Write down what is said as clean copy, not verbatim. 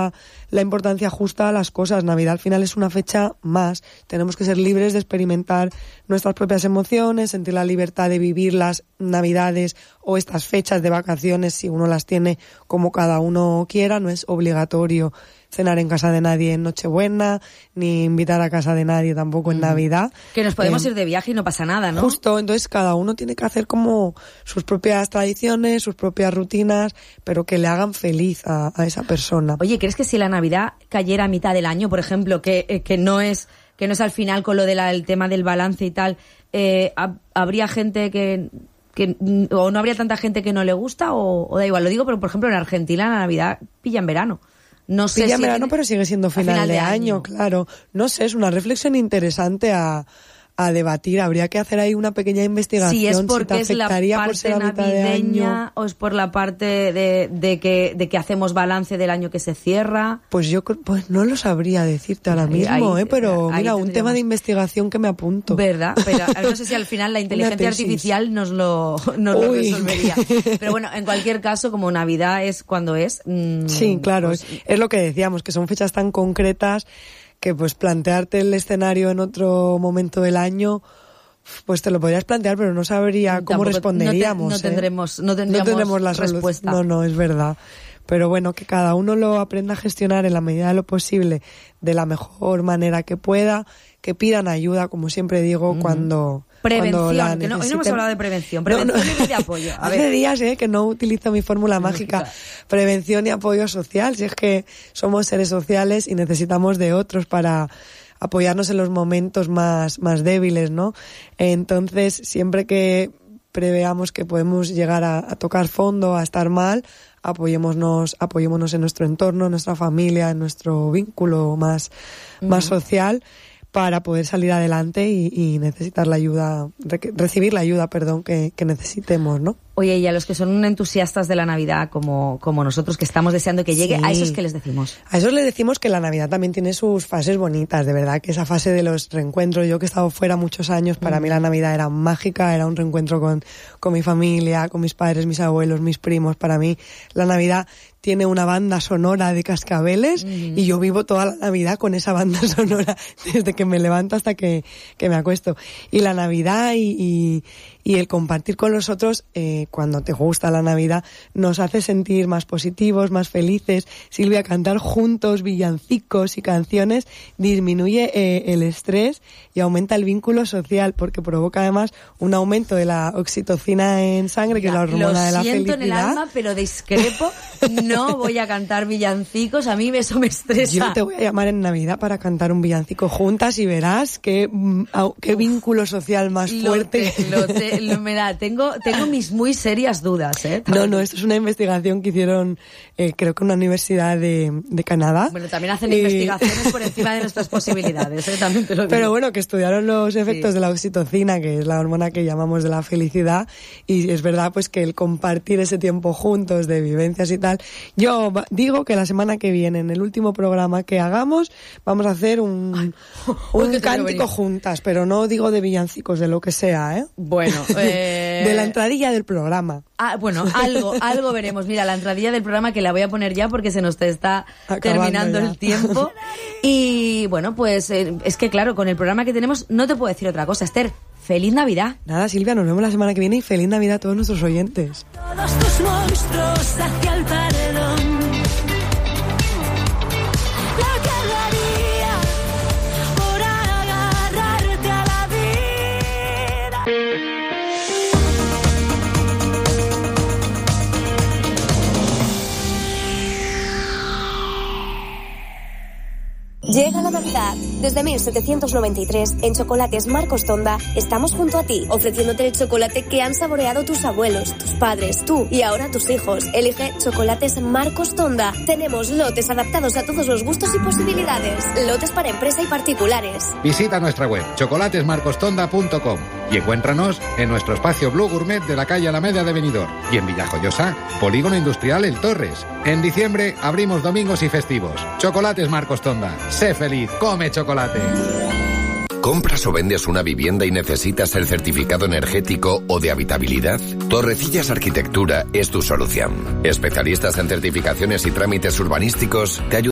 la importancia justa a las cosas. Navidad al final es una fecha más. Tenemos que ser libres de experimentar nuestras propias emociones, sentir la libertad de vivir las Navidades o estas fechas de vacaciones si uno las tiene como cada uno quiera. No es obligatorio cenar en casa de nadie en Nochebuena, ni invitar a casa de nadie tampoco en Navidad. Que nos podemos ir de viaje y no pasa nada, ¿no? Justo, entonces cada uno tiene que hacer como sus propias tradiciones, sus propias rutinas, pero que le hagan feliz a esa persona. Oye, ¿crees que si la Navidad cayera a mitad del año, por ejemplo, que no es al final con lo del tema del balance y tal, habría gente que o no habría tanta gente que no le gusta o da igual? Lo digo, pero por ejemplo en Argentina la Navidad pilla en verano. No sé pilla en si verano, pero sigue siendo final de año, claro. No sé, es una reflexión interesante a debatir. Habría que hacer ahí una pequeña investigación. Si es porque si es la parte navideña o es por la parte de que hacemos balance del año que se cierra. Pues pues no lo sabría decirte ahora mismo, pero mira, un tema de investigación que me apunto. ¿Verdad? Pero no sé si al final la inteligencia artificial nos lo resolvería. Pero bueno, en cualquier caso, como Navidad es cuando es. Sí, claro, pues, es lo que decíamos, que son fechas tan concretas que pues plantearte el escenario en otro momento del año, pues te lo podrías plantear, pero no sabría cómo responderíamos. No tendríamos la respuesta. No, es verdad. Pero bueno, que cada uno lo aprenda a gestionar en la medida de lo posible, de la mejor manera que pueda, que pidan ayuda, como siempre digo, cuando prevención, que no, hoy no hemos hablado de prevención y de apoyo. Hace días que no utilizo mi fórmula mágica. Prevención y apoyo social, si es que somos seres sociales y necesitamos de otros para apoyarnos en los momentos más débiles, ¿no? Entonces, siempre que preveamos que podemos llegar a tocar fondo, a estar mal, apoyémonos en nuestro entorno, en nuestra familia, en nuestro vínculo más social, para poder salir adelante y necesitar la ayuda, recibir la ayuda, que necesitemos, ¿no? Oye, y a los que son entusiastas de la Navidad, como nosotros, que estamos deseando que llegue, ¿a esos qué les decimos? A esos les decimos que la Navidad también tiene sus fases bonitas, de verdad, que esa fase de los reencuentros, yo que he estado fuera muchos años, para mí la Navidad era mágica, era un reencuentro con mi familia, con mis padres, mis abuelos, mis primos. Para mí la Navidad tiene una banda sonora de cascabeles y yo vivo toda la Navidad con esa banda sonora desde que me levanto hasta que me acuesto. Y la Navidad y el compartir con los otros, cuando te gusta la Navidad, nos hace sentir más positivos, más felices. Silvia, cantar juntos villancicos y canciones disminuye el estrés y aumenta el vínculo social, porque provoca además un aumento de la oxitocina en sangre, que es la hormona de la felicidad. Lo siento en el alma, pero discrepo. No voy a cantar villancicos, a mí eso me estresa. Yo te voy a llamar en Navidad para cantar un villancico juntas y verás qué vínculo social más fuerte. Tengo mis muy serias dudas, ¿eh? No, esto es una investigación que hicieron, creo que una universidad de Canadá. Bueno, también hacen investigaciones por encima de nuestras posibilidades, también te lo digo. Pero bueno, que estudiaron los efectos de la oxitocina, que es la hormona que llamamos de la felicidad, y es verdad pues que el compartir ese tiempo juntos de vivencias y tal. Yo digo que la semana que viene, en el último programa que hagamos, vamos a hacer un cántico juntas, pero no digo de villancicos, de lo que sea, ¿eh? Bueno, de la entradilla del programa. Bueno, algo veremos. Mira, la entradilla del programa, que la voy a poner ya porque se nos está terminando el tiempo. Y bueno, pues es que claro, con el programa que tenemos no te puedo decir otra cosa. Esther, ¡feliz Navidad! Nada, Silvia, nos vemos la semana que viene y feliz Navidad a todos nuestros oyentes. Todos tus monstruos hacia el paredón. Lo que daría por agarrarte a la vida. Llega la Navidad. Desde 1793, en Chocolates Marcos Tonda, estamos junto a ti, ofreciéndote el chocolate que han saboreado tus abuelos, tus padres, tú y ahora tus hijos. Elige Chocolates Marcos Tonda. Tenemos lotes adaptados a todos los gustos y posibilidades. Lotes para empresa y particulares. Visita nuestra web, chocolatesmarcostonda.com, y encuéntranos en nuestro espacio Blue Gourmet de la calle Alameda de Benidorm y en Villajoyosa, Polígono Industrial El Torres. En diciembre abrimos domingos y festivos. Chocolates Marcos Tonda. Sé feliz, come chocolate. ¿Compras o vendes una vivienda y necesitas el certificado energético o de habitabilidad? Torrecillas Arquitectura es tu solución. Especialistas en certificaciones y trámites urbanísticos te ayudan